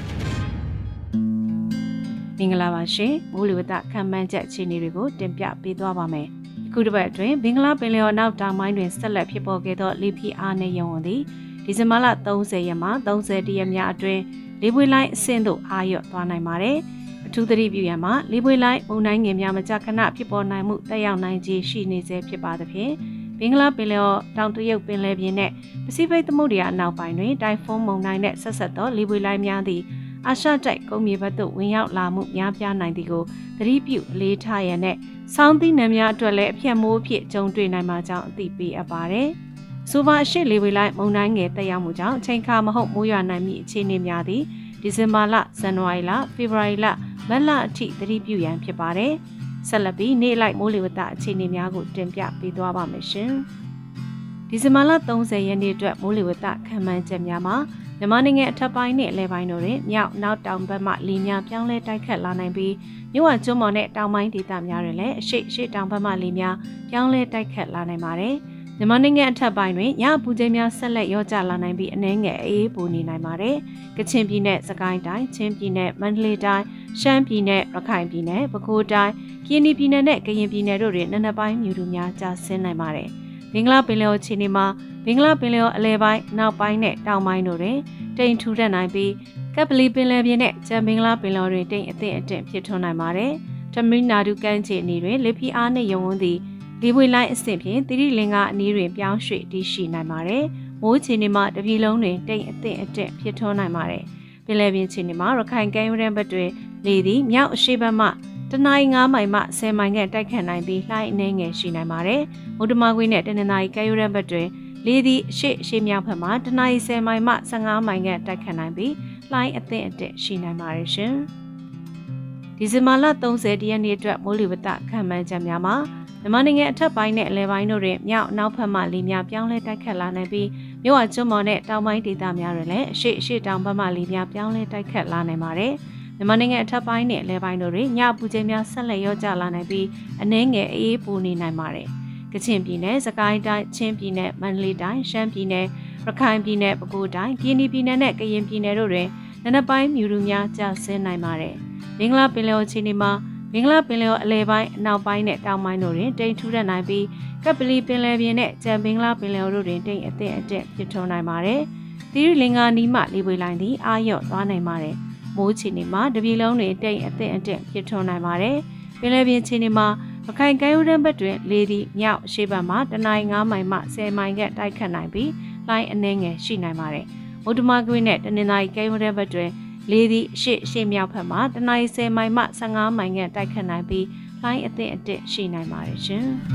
မင်္ဂလာပါရှင်။မိုးလေဝသခန့်မှန်းချက်အခြေအနေတွေကိုတင်ပြပေးသွားပါမယ်။အခုတစ်ပတ်အတွင်းဘင်္ဂလားပင်လယ်အော်နောက်တောင်ပိုင်းတွင်ဆက်လက်ဖြစ်ပေါ်ခဲ့သောလေဖိအားနည်းရပ်ဝန်းသည်ဒီဇင်ဘာလ30ရက်မှ31ရက်များအတွင်းလေပွေလိုင်းအဆင့်သို့အားလျော့သွားနိုင်ပါတယ်။အထူးသတိပြုရန်မှာလေပွေလိုင်းမုန်တိုင်းငယ်များမကြာခဏဖြစ်ပေါ်နိုင်မှုတက်ရောက်နိုင်ခြင်းရှိနေစေဖြစ်ပါသဖြင့်ဘင်္ဂလားပင်လယ်အော်တောင်တရုတ်ပင်လယ်ပြင်နဲ့ပစိဖိတ်သမုဒ္ဒရာအနောက်ပိုင်းတွင်တိုင်ဖွန်းမုန်တိုင်းနဲ့ဆက်ဆက်သောလေပွေလိုင်းများသည့်အာရှတိုက်ကုန်းမြေဘက်သို့ဝင်ရောက်လာမှုများပြားနိုင်သည်ကိုသတိပြုအလေးထားရန်နဲ့ဆောင်းသီးနှံများအတွက်လည်းအပြတ်မိုးဖြစ်ကြုံတွေ့နိုင်မှာကြောင့်အသိပေးအပ်ပါတယ်။ဆိုပါအရှိလေပွေလိုင်းမုန်တိုင်းငယ်တက်ရောက်မှုကြောင့်အချိန်ခါမဟုတ်မိုးရွာနိုင်မည့်အခြေအနေများသည်ဒီဇင်ဘာလ၊ဇန်နဝါရီလ၊ဖေဖော်ဝါရီလမတ်လအထိသတိပြုရန်ဖြစ်ပါတယ်။ဆက်လက်ပြီးနေ့လိုက်မိုးလေဝသအခြေအနေများကိုတင်ပြပေးသွားပါမယ်ရှင်။ဒီဇင်ဘာလ30ရက်နေ့အတွက်မိုးလေဝသခန့်မှန်းချက်များမှာမြန်မာနိုင်ငံအထက်ပိုင်းနဲ့အလယ်ပိုင်းတို့တွင်မြောက်နောက်တောင်ဘက်မှလေများပြောင်းလဲတိုက်ခတ်လာနိုင်ပြီးမြဝကျွန်းပေါ်နဲ့တောင်ပိုင်းဒေသများတွင်လည်းအရှိတောင်ဘက်မှလေများပြောင်းလဲတိုက်ခတ်လာနိုင်ပါတယ်။မြန်မာနိုင်ငံအထက်ပိုင်းတွင်ညအပူချိန်များဆက်လက်လျော့ကျလာနိုင်ပြီးအနည်းငယ်အေးပူနေနိုင်ပါတယ်။ကချင်ပြည်နယ်၊စကိုင်းတိုင်း၊ချင်းပြည်နယ်၊မန္တလေးတိုင်း၊ရှမ်းပြည်နယ်၊ရခိုင်ပြည်နယ်၊ပဲခူးတိုင်း၊ကရင်ပြည်နယ်နဲ့ကရင်ပြည်နယ်တို့တွင်နံနက်ပိုင်းမြူတူများကျဆင်းနိုင်ပါတယ်။ဘင်္ဂလားပင်လယ်အော်ခြေနေမှာဘင်္ဂလားပင်လယ်အော်အလယ်ပိုင်းနောက်ပိုင်းနဲ့တောင်ပိုင်းတို့တွင်တိမ်ထူထပ်နိုင်ပြီးကပ်ပလီပင်လယ်ပြင်နဲ့ကျန်ဘင်္ဂလားပင်လယ်အော်တွင်တိမ်အသင့်ဖြစ်ထွန်းနိုင်ပါတယ်။တမီနာဒူကမ်းခြေနေတွင်လေဖိအားနှင့်ရုံဝန်းသည်လေပွေလိုင်းအဆင့်ဖြင့်သီရိလင်္ကာအနီးတွင်ပြောင်းရွှေ့တည်ရှိနိုင်ပါတယ်။မိုးခြေနေမှာတပြည်လုံးတွင်တိမ်အသင့်ဖြစ်ထွန်းနိုင်ပါတယ်။ပင်လယ်ပြင်ခြေနေမှာရခိုင်ကမ်းရိုးတန်းဘက်တွင်လေသည်မြောက်အရှေ့ဘက်မှတနအီ9မိုင်မှ10မိုင်ခန့်တိုက်ခတ်နိုင်ပြီးလှိုင်းအနှဲငယ်ရှိနိုင်ပါတယ်။မုဒ္ဓမာခွေနဲ့တနင်္သာရီကမ်းရိုးတန်းဘက်တွင်လေသည်အရှေ့မြောက်ဘက်မှတနအီ10မိုင်မှ15မိုင်ခန့်တိုက်ခတ်နိုင်ပြီးလှိုင်းအသင့်ရှိနိုင်ပါတယ်ရှင်။ဒီဇင်ဘာလ30ရက်နေ့အတွက်မိုးလေဝသခန့်မှန်းချက်များမှာမြန်မာနိုင်ငံအထက်ပိုင်းနဲ့အလယ်ပိုင်းတို့တွင်မြောက်နောက်ဘက်မှလေများပြောင်းလဲတိုက်ခတ်လာနိုင်ပြီးမြဝကျွန်းပေါ်နဲ့တောင်ပိုင်းဒေသများတွင်လည်းအရှေ့တောင်ဘက်မှလေများပြောင်းလဲတိုက်ခတ်လာနိုင်ပါတယ်။မြန်မာနိုင်ငံအထက်ပိုင်းနဲ့အလယ်ပိုင်းတို့တွင်ညအပူချိန်များဆက်လက်လျော့ကျလာနိုင်ပြီးအနည်းငယ်အေးပူနေနိုင်ပါတယ်။ကချင်ပြည်နယ်၊စကိုင်းတိုင်း၊ချင်းပြည်နယ်၊မန္တလေးတိုင်း၊ရှမ်းပြည်နယ်၊ရခိုင်ပြည်နယ်၊ပဲခူးတိုင်း၊ကရင်ပြည်နယ်နဲ့ကရင်ပြည်နယ်တို့တွင်နံနက်ပိုင်းမြူတူများကျဆင်းနိုင်ပါတယ်။ဘင်္ဂလားပင်လယ်အော်ခြေနေမှာဘင်္ဂလားပင်လယ်အော်အလယ်ပိုင်းအနောက်ပိုင်းနဲ့တောင်ပိုင်းတို့တွင်တိမ်ထူထပ်နိုင်ပြီးကပ်ပလီပင်လယ်ပြင်နဲ့ကျန်ဘင်္ဂလားပင်လယ်အော်တို့တွင်တိမ်အသင့်ဖြစ်ထွန်းနိုင်ပါတယ်။သီရိလင်္ကာနီးမှလေပွေလိုင်းသည်အားလျော့သွားနိုင်ပါတယ်။မိုးခြေနေမှာတပြည်လုံးတွင်တိမ်အသင့်ဖြစ်ထွန်းနိုင်ပါတယ်။ပင်လယ်ပြင်ခြေနေမှာရခိုင်ကမ်းရိုးတန်းဘက်တွင်လေသည်မြောက်အရှေ့ဘက်မှတနအီ9မိုင်မှ10မိုင်ခန့်တိုက်ခတ်နိုင်ပြီးလှိုင်းအနှဲငယ်ရှိနိုင်ပါတယ်။မုဒ္ဓမာခွေနဲ့တနင်္သာရီကမ်းရိုးတန်းဘက်တွင်လေသည်အရှေ့မြောက်ဘက်မှတနအီ10မိုင်မှ15မိုင်ခန့်တိုက်ခတ်နိုင်ပြီးလှိုင်းအသင့်ရှိနိုင်ပါတယ်ရှင်။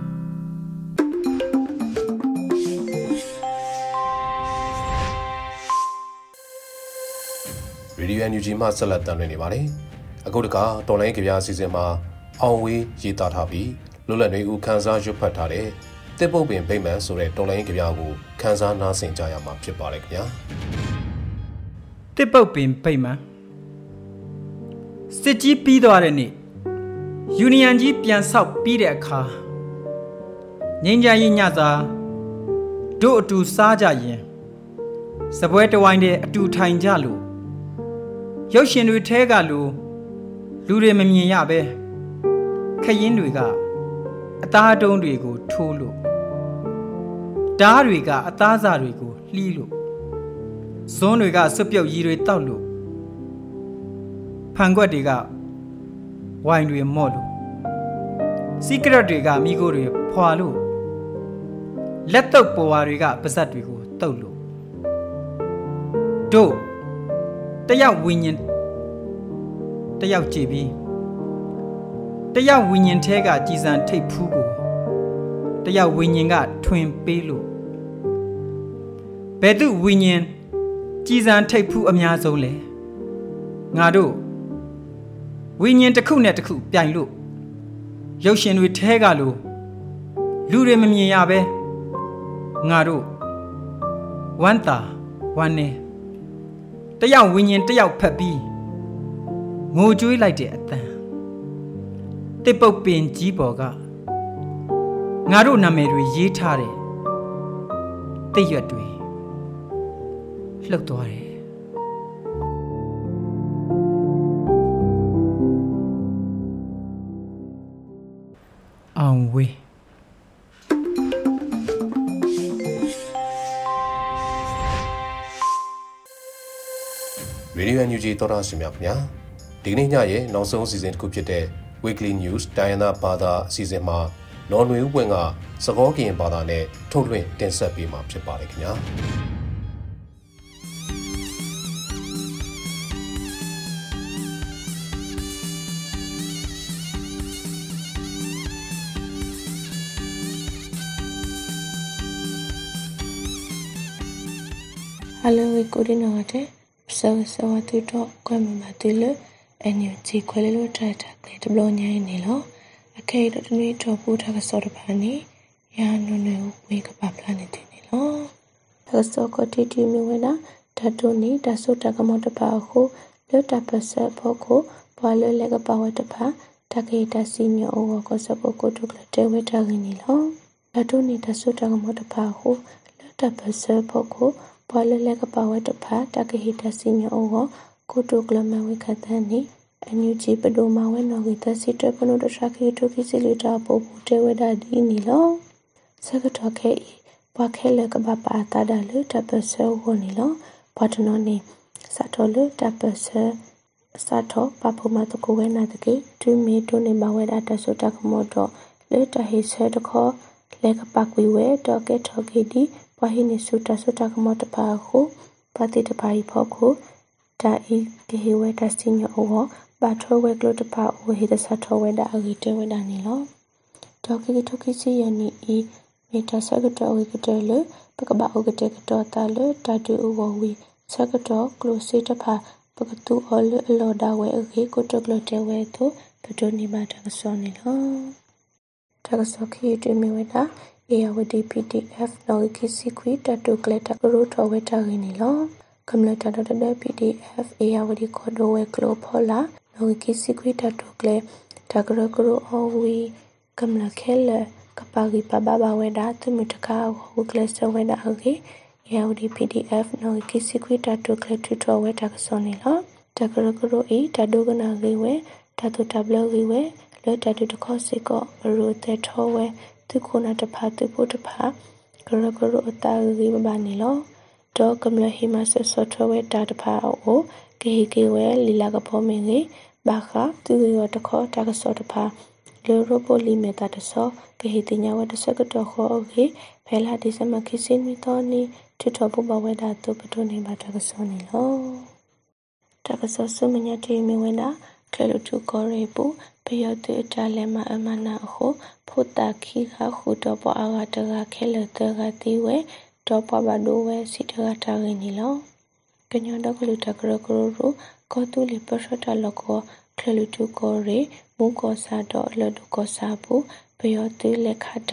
Radio NUG မှဆက်လက်တင်နေပါတယ်။အခုတခါတော်လိုင်းကြပြအစီအစဉ်မှာအောင်ဝေးရေးသားထားပြီးလွတ်လပ်နေဦးခန်းစားရွတ်ဖတ်ထားတဲ့တတစ်ပုတ်ပင်ဗိမ္မာန်ဆိုတဲ့တော်လိုင်းကြပြကိုခန်းစားနားဆင်ကြရမှာဖြစ်ပါတယ်ခင်ဗျာတစ်ပုတ်ပင်ဗိမ္မာန်စစ်ကြီးပြီးသွားတဲ့နေ့ယူနီယံကြီးပြန်ဆောက်ပြီးတဲ့အခါငိမ့်ကြရင်ညစာတို့အတူစားကြရင်စပွဲတဝိုင်းတဲ့အတူထိုင်ကြလို့ရုပ်ရှင်တွေထဲကလူတွေမမြင်ရပဲခရင်တွေကအသားတုံးတွေကိုထိုးလို့ဓားတွေကအသားစာတွေကိုလှီးလို့ဇွန်းတွေကစွပ်ပြုတ်ရည်တွေတောက်လို့ဖန်ခွက်တွေကဝိုင်တွေမော့လို့စီကရက်တွေကမိခိုးတွေဖွာလို့လက်တုပ်ပေါ်ဝါတွေကပါဇက်တွေကိုတုပ်လို့တို့တယောက်ဝိညာဉ်တယောက်ကြည်ပြီးတယောက်ဝိညာဉ်ထဲကကြည်စံထိတ်ဖူးကိုတယောက်ဝိညာဉ်ကထွင်ပေးလို့ဘယ်သူဝိညာဉ်ကြည်စံထိတ်ဖူးအများဆုံးလဲငါတို့ဝိညာဉ်တစ်ခုနဲ့တစ်ခုပြိုင်လို့ရုပ်ရှင်တွေထဲကလို့လူတွေမမြင်ရပဲငါတို့ဝမ်းသာဝမ်းနေတယောက်ဝိညာဉ်တယောက်ဖက်ပြီးငိုကြွေးလိုက်တဲ့အတန်တစ်ပုတ်ပင်ကြီးပေါ်ကငါတို့နာမည်တွေရေးထားတဲ့တိတ်ရွက်တွေလှုပ်သွားတယ်အောင်ဝေးရေဒီယို NUG တော်တာရှင်များခင်ဗျာဒီနေ့ညရဲ့နောက်ဆုံးအစီအစဉ်တစ်ခုဖြစ်တဲ့ Weekly News တိုင်းနာဘာသာအစီအစဉ်မှာနော်နွေဦးပွင့်ကစကောကရင်ဘာသာနဲ့ထုတ်လွှင့်တင်ဆက်ပေးမှာဖြစ်ပါတယ်ခင်ဗျာ Hello, we couldn't know it. So what you talk, come Matulu, and you see Quello Tata, the Blonia in Nilo. A kid that need to put a sort of honey. No, wake up a planet in Nilo. A soko titi me winner, Tatuni, Tasso Takamoto Paho, Lut up a sepoko, Palo leg a power to pa, Taketa senior over Cosapoko to Clate with Taginilo. Tatuni, Tasso Takamoto Paho, Lut up a sepoko. Palo lega power to pa takahita senior over kutu glama wikatani and you cheap a doma when or with a sit up on the shaki to kisilita popute with a dinilo. Sakatoke pakele kabapa tadalu taperse honilo, patanoni satolu taperse sato papumatoko when at the gate to me to nibawed at a sotakamoto. Later his head call lega pakwe toke tokedi. Wahini suta kamoto paho, pati te pai poko, ta I kihiwe ta senior owo, bato we glo te pa o hida sato we da agite we danilo. Toki si yani I meta sagato we gutele, pakaba ogate kato talo, tatu uwo we, sagato, glo sita pa, pakatu all loda we agi, koto glo te we to, patoni bata sonilo. Tagasoki yutimi we da. Awadi PDF no kisikwi tatu kleta ruto weta ginilo kamleta dada PDF awadi kodo we glopola no kisikwi tatu kle tagraguru owi kamla kele kapagi pababa weda tumitaka uklesa weda agi awadi PDF no kisikwi tatu kle tuto weta sonilo tagraguru I tadugana giwe tatu tablo giwe lo tatu kosiko rute towe Tukuna to pa to put a pa, Guraguru Otagi Banilo, Dog Kamlahima Soto we Data o, Gehiki we Lilagapomingi, Baka, Tugi Otako, Tagasota pa, Lurobo Lime that so, Gehitinya with the Secretary, Pella Disamakisin Mitoni, Titobuba Weda to Petoni Batagasoni lo. Tagasosu Minyati Miwena, Clelutu Korebu, Peyotu Italema Amana ho, Puta Kika Hutopo Agataga Keletaga Tiwe, Topa Baduwe, Sitagata Rinilo. Kenyoda Gluta Greguru, Kotuli Persota Loco, Clelutu Kore, Muko Sado, Leduko Sabu, Peyotu Lekata,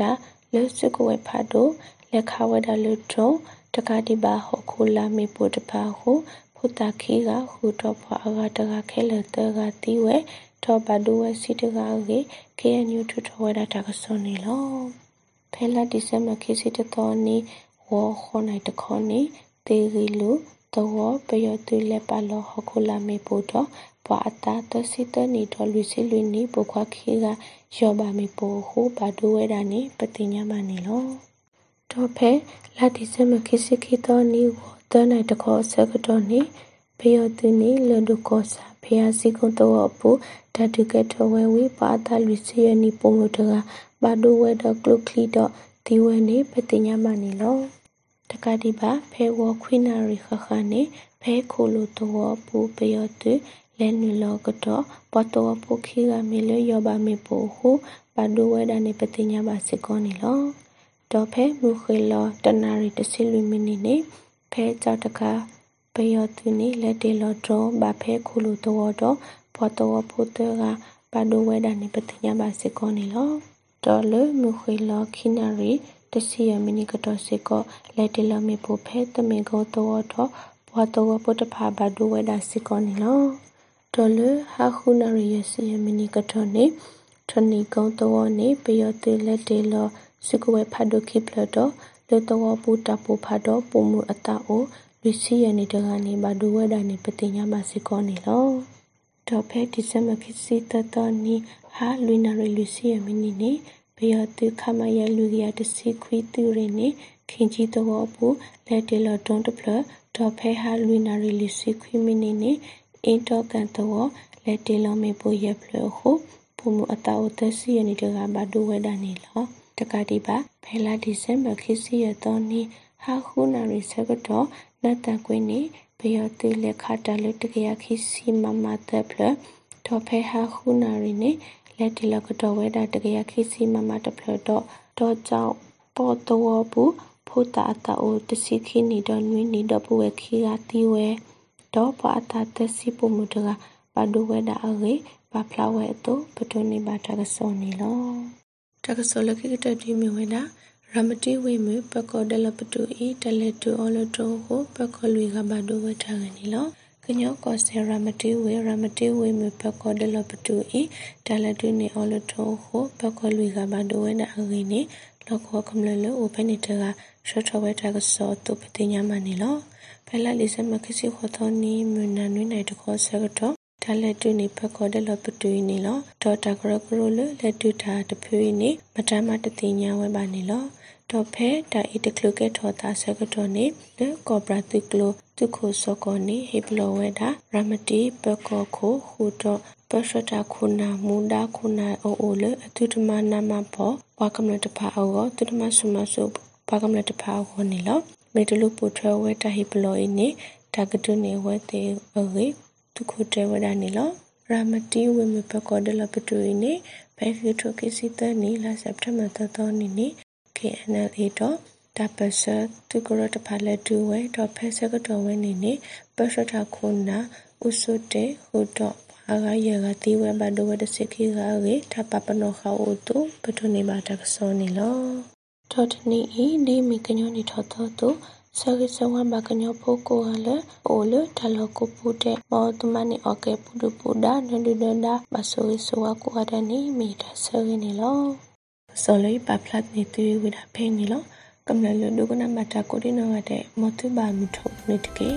လေစကွေဖာဒိုလက်ခဝဒါလူတောတကတိဘာဟခုလာမေပုတဖာဟုဖုတခိကဟူတော့ဖာအဂတကခဲလတကတိဝဲတော့ဘဒူဝဲစီတကကေKNUထထဝဲတာကစောနေလောဖဲလာဒီဇင်ဘာခိစီတတော်နီဝခေါနိုင်တခေါနီတေရီလူတော့ပယတူလက်ပါလောဟခုလာမေပုတော့ပွာအတာတစီတနီတော်လူစီလူနီပုခွာခိကယောဘာမေပုဟုဘဒူဝဲတာနီပတိညာမနီလောတော့ဖဲလာဒီဇင်ဘာခိစီခိတော်နီဝတနိုင်တခေါဆကတော်နီပယတူနီလဒုကောစာဖျာစီကုံတော့အပူဓာတုကထဝဲဝေပါတာလူစီယနီပုံမတကဘာဒိုဝဲတော့ကလုကလီတော့ဒီဝဲနေပတိညာမနီလောတကတိပါဖဲဝခွိနာရီခခနေဖဲခိုလိုတော့ပူပယတူလဲနူလောကတော့ပတော်ပုခိကမေလယောဘာမေပိုဟုဘာဒိုဝဲတာနေပတိညာပါစကောနီလောတော့ဖဲမူခေလောတနာရီတစီလူမီနီနေဖဲကြောက်တကပယတူနေလက်တေလောတော့ဘာဖဲခိုလိုတော့ပတော်ပုတကဘာဒိုဝဲတာနေပတိညာပါစကောနီလောတော်လမူခေလောခိနာရီတစီယမီနီကတော့စကောလက်တေလောမေပိုဖဲတမေကောတော့ပတော်ပုတဖာဘာဒိုဝဲတာစကောနီလောတော်လဟာခုနာရီယစီယမီနီကတော့နေထနီကောတော့နေပယတေလက်တေလောစကွေဖာဒိုခိပလတော့လေတော့ပူတာပူဖာတော့ပုံမှုအတာအိုလူစီယနေတကနေဘာဒိုဝဲတာနေပတိညာမစကောနီလောတော့ဖဲဒီဇင်ဘာခိစီတတော်နီဟာလူနာရီလူစီယမီနီနေပယတေခမယလူရတစီခွီတူရနေခင်ကြီးတော့ပူလက်တေလောတွန်တဖလတော့ဖဲဟာလူနာရီလူစီခွီမီနီနေအင်တော့ကန်တော့လက်တေလောမေပူရဖလဟုပုံမှုအတာအိုတစီယနေတကဘာဒိုဝဲတာနေလောတကတိပါဖဲလာဒီဇင်ဘာခိစီရတော်နီဟာခုနာရီစကတော့နတ်တကွင်းနေပယတေလက်ခတာလတကရခိစီမမတဖလတော့ဖဲဟာခုနာရီနေလက်တီလကတော့ဝဲတာတကရခိစီမမတဖလတော့ကြောင့်ပေါ်တော်ဘူးဖုတာတာအိုတစီခိနီတော့နွေနီတော့ပဝဲခိကတီဝဲတော့ပါတာတစီပုံမတကဘာဒိုဝဲတာအေဘာဖလာဝဲတော့ပတိုနေဘာတကစောနေလောတကစောလခိကတတိမြဝဲတာရမတိဝေမပကောဒလပတူဤတလက်တူအော်လတိုကိုပကောလူကဘာဒိုဝဲထားနေလောကညောကောဆေရမတိဝေမပကောဒလပတူဤတလက်တူနေအော်လတိုကိုပကောလူကဘာဒိုဝဲတာအေနေလောကောကမလလောဘနေတကရှော့ထဝဲတာကစောတုပတိညာမနေလောဖဲလာလိစမခစီခေါ်တော်နီမနနွေနိုင်တခေါ်ဆကတော့တလက်တူနေပကောဒလပတူဤနေလောဒေါ်တာဂရဂရလလက်တူတာတဖွေးနေမတမတတိညာဝဲပါနေလောတော့ဖဲတာအီတကလုကဲထော်တာဆကတော့နေလေကောပရာတိကလိုတုခိုစောကောနေဟေပလောဝဲတာရမတိပကောခိုဟူတော့ပရှတာခုနာမူဒါခုနာအိုလေအတုတမနာမဘောဘာကမလတဖာအောတုတမဆုမဆုဘာကမလတဖာအောနေလောမေတလူပူထဝဲတာဟေပလောနေတာကတုနေဝဲတေအေတုခိုတဲဝဲတာနေလောရမတိဝေမပကောဒလပတူနေဘဲခိထိုကိစီတနီလာစက်တဘာတော်နေနေKNLA တော့တပစသူကရတဖလက်တူဝဲတော့ဖဲစကတော့ဝဲနေနေပစထခုနာဥစုတေဟူတော့ဘာကရကတိဝဲဘဒဝဲတစခိကရေထပပနောခအောတုပထနေပါတကစောနေလောတော့တနီဤဒီမီကညောနေထောတော့တုဆာကိစဝဘကညောပိုကိုဟလအိုလတလကိုပူတဲ့မောတမနီโอเคပူဒပူဒါနဒဒဒါဘဆိုရစဝကိုအဒနီမီတဆရနေလောစောလေးပပလတ်နေတူဝိဒါဖဲနေလောကမ္လလဒုကနမတာကိုဒီနောဝတဲ့မတုဘာမထုနေတကေ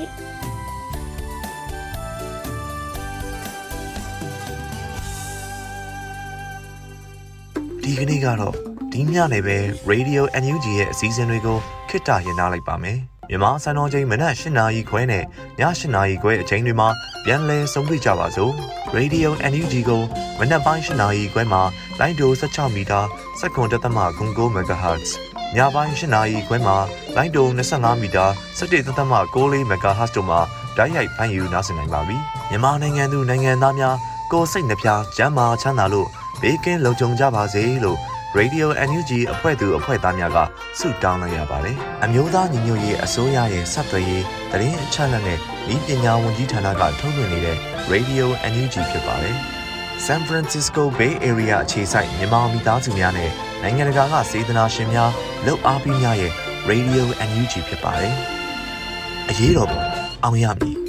ဒီကနေ့ကတော့ဒီညနေပဲ Radio NUG ရဲ့အစည်းအဝေးတွေကိုခਿੱတရနာလိုက်ပါမယ်မြန်မာစံတော်ချိန်မနက်၈နာရီခွဲနဲ့ည၈နာရီခွဲအချိန်တွေမှာပြန်လည်ဆုံးဖြတ်ကြပါစို့ Radio NUG ကိုမနက်ပိုင်း၈နာရီခွဲမှာလိုင်းဒို16မီတာ7.9 MHz ညပိုင်း၈နာရီခွဲမှာလိုင်းဒို25မီတာ17.6 MHz တို့မှာဓာတ်ရိုက်ဖမ်းယူနားဆင်နိုင်ပါပြီမြန်မာနိုင်ငံသူနိုင်ငံသားများကိုယ်စိတ်နှပြကျန်းမာချမ်းသာလို့ဘေးကင်းလုံခြုံကြပါစေလို့Radio NUG အဖွဲ့သူအဖွဲ့သားများကဆုတောင်းလိုက်ရပါတယ်။အမျိုးသားညီညွတ်ရေးအစိုးရရဲ့စက်သွေးရေးသတင်းအချက်အလက်နဲ့ဤပညာဝန်ကြီးဌာနကထုတ်လွှင့်နေတဲ့ Radio NUG ဖြစ်ပါတယ်။ San Francisco Bay Area အခြေစိုက်မြန်မာမိသားစုများနဲ့နိုင်ငံတကာကစေတနာရှင်များလှုပ်အားပေးများရဲ့ Radio NUG ဖြစ်ပါတယ်။အရေးတော်ပုံအောင်ရမည်